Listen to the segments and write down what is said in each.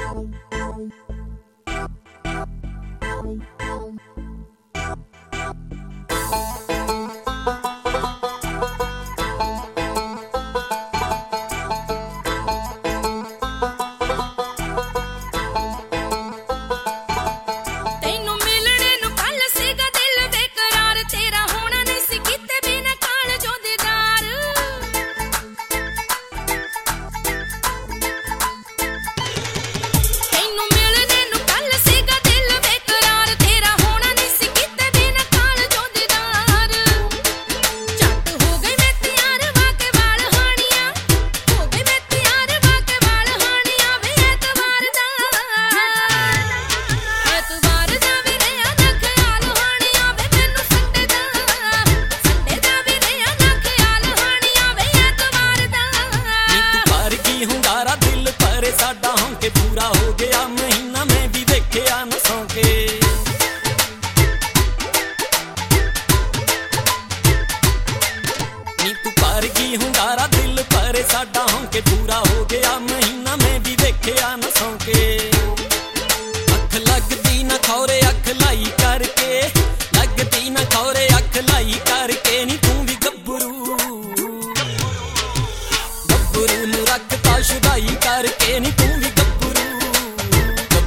साडा होके पूरा हो गया महीना मैं भी देखिया न सौके नी तू पार गई हुंगारा दिल पर साडा होके पूरा हो गया महीना मैं भी देखिया न सौके अख लगदी न खौरे अख लाई करके लगदी न खौरे अख लाई करके नी तू भी गब्बरू नू रखता शुदाई करके नी तू भी गब्बरू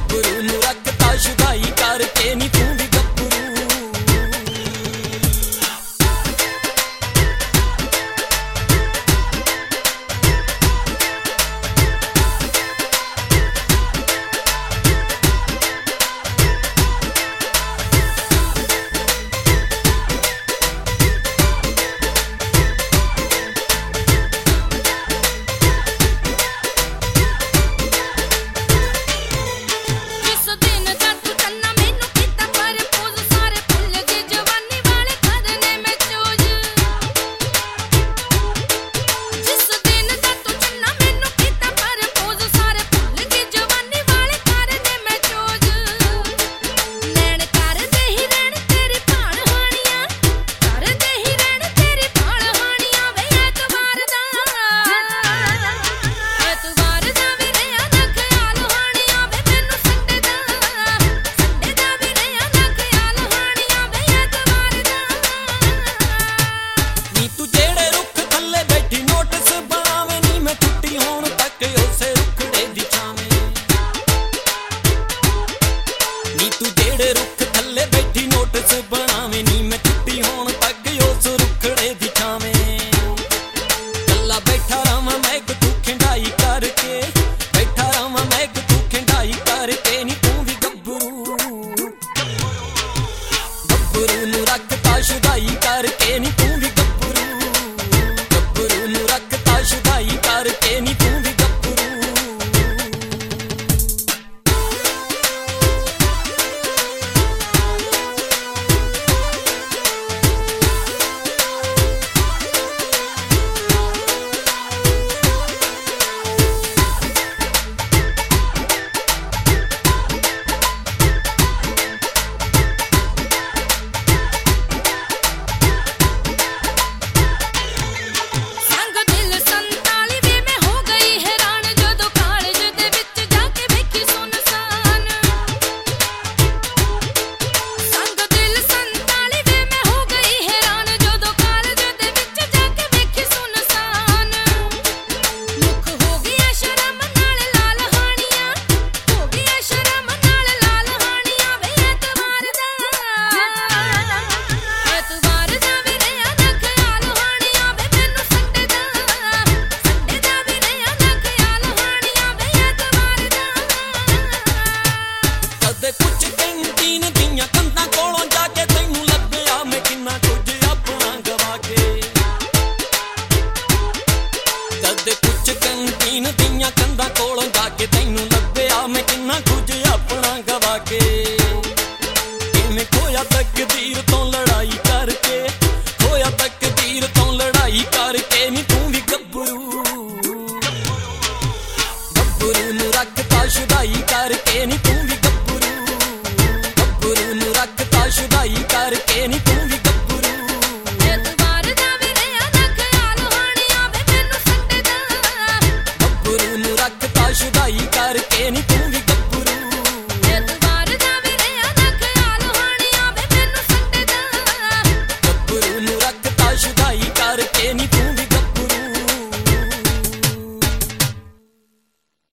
ਤੂੰ ਵੀ